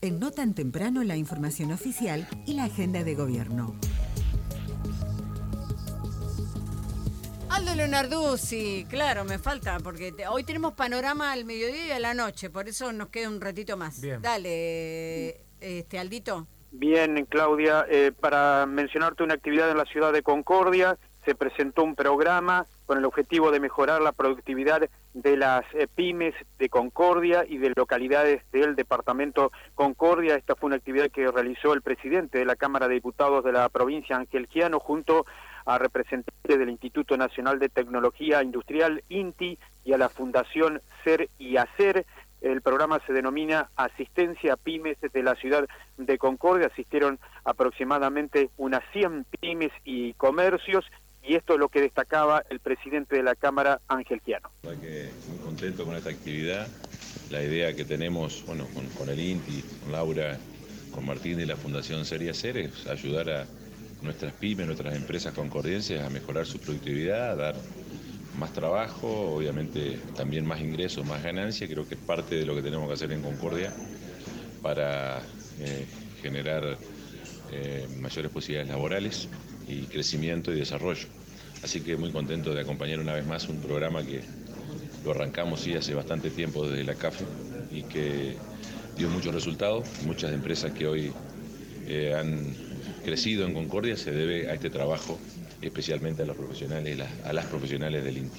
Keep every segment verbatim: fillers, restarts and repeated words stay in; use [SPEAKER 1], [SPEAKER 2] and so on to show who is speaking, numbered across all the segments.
[SPEAKER 1] En No Tan Temprano, la información oficial y la agenda de gobierno.
[SPEAKER 2] Aldo Leonarduzzi, claro, me falta, porque te, hoy tenemos panorama al mediodía y a la noche, por eso nos queda un ratito más.
[SPEAKER 3] Bien.
[SPEAKER 2] Dale, este Aldito.
[SPEAKER 4] Bien, Claudia, eh, para mencionarte una actividad en la ciudad de Concordia, se presentó un programa con el objetivo de mejorar la productividad de las eh, pymes de Concordia y de localidades del departamento Concordia. Esta fue una actividad que realizó el presidente de la Cámara de Diputados de la provincia, Ángel Giano, junto a representantes del Instituto Nacional de Tecnología Industrial, INTI, y a la Fundación Ser y Hacer. El programa se denomina Asistencia a Pymes de la ciudad de Concordia. Asistieron aproximadamente unas cien pymes y comercios, y esto es lo que destacaba el presidente de la Cámara, Ángel Giano.
[SPEAKER 5] Que muy contento con esta actividad. La idea que tenemos, bueno, con, con el INTI, con Laura, con Martín de la Fundación Ser y Hacer, es ayudar a nuestras pymes, nuestras empresas concordienses a mejorar su productividad, a dar más trabajo, obviamente también más ingresos, más ganancias. Creo que es parte de lo que tenemos que hacer en Concordia para eh, generar eh, mayores posibilidades laborales y crecimiento y desarrollo. Así que muy contento de acompañar una vez más un programa que lo arrancamos sí hace bastante tiempo desde la CAFE y que dio muchos resultados. Muchas empresas que hoy eh, han crecido en Concordia se debe a este trabajo, especialmente a los profesionales, a las profesionales del INTI.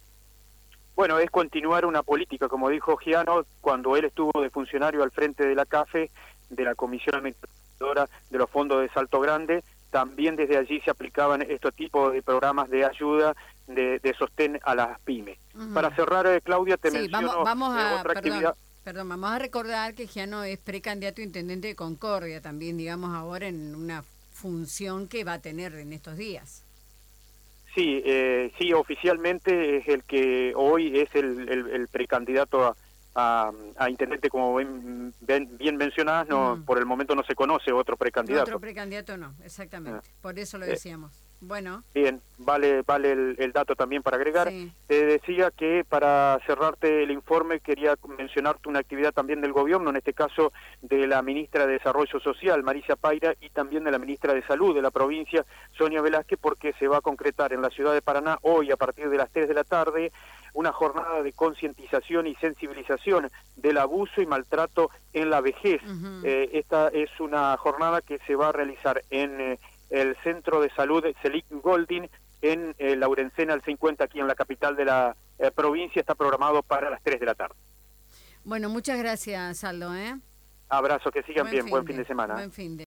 [SPEAKER 4] Bueno, es continuar una política, como dijo Giano, cuando él estuvo de funcionario al frente de la CAFE, de la Comisión Administradora de los Fondos de Salto Grande. También desde allí se aplicaban estos tipos de programas de ayuda, de, de sostén a las pymes. Uh-huh. Para cerrar, eh, Claudia, te
[SPEAKER 2] sí,
[SPEAKER 4] menciono
[SPEAKER 2] vamos, vamos a,
[SPEAKER 4] eh, otra
[SPEAKER 2] perdón,
[SPEAKER 4] actividad.
[SPEAKER 2] Perdón, vamos a recordar que Giano es precandidato a intendente de Concordia, también, digamos, ahora en una función que va a tener en estos días.
[SPEAKER 4] Sí, eh, sí, oficialmente es el que hoy es el, el, el precandidato a, a, a intendente, como bien, bien, bien mencionás, no, uh-huh. Por el momento no se conoce otro precandidato.
[SPEAKER 2] Otro precandidato no, exactamente, uh-huh. Por eso lo decíamos. Eh, bueno.
[SPEAKER 4] Bien, vale vale el, el dato también para agregar. Sí. Te decía que para cerrarte el informe quería mencionarte una actividad también del gobierno, en este caso de la ministra de Desarrollo Social, Marisa Paira, y también de la ministra de Salud de la provincia, Sonia Velázquez, porque se va a concretar en la ciudad de Paraná hoy a partir de las tres de la tarde una jornada de concientización y sensibilización del abuso y maltrato en la vejez. Uh-huh. Eh, esta es una jornada que se va a realizar en eh, el Centro de Salud Selig Goldin, en eh, Laurencena al cincuenta, aquí en la capital de la eh, provincia. Está programado para las tres de la tarde.
[SPEAKER 2] Bueno, muchas gracias, Aldo, ¿eh?
[SPEAKER 4] Abrazo, que sigan
[SPEAKER 2] buen
[SPEAKER 4] bien,
[SPEAKER 2] fin
[SPEAKER 4] buen
[SPEAKER 2] de,
[SPEAKER 4] fin de semana.
[SPEAKER 2] Buen fin de.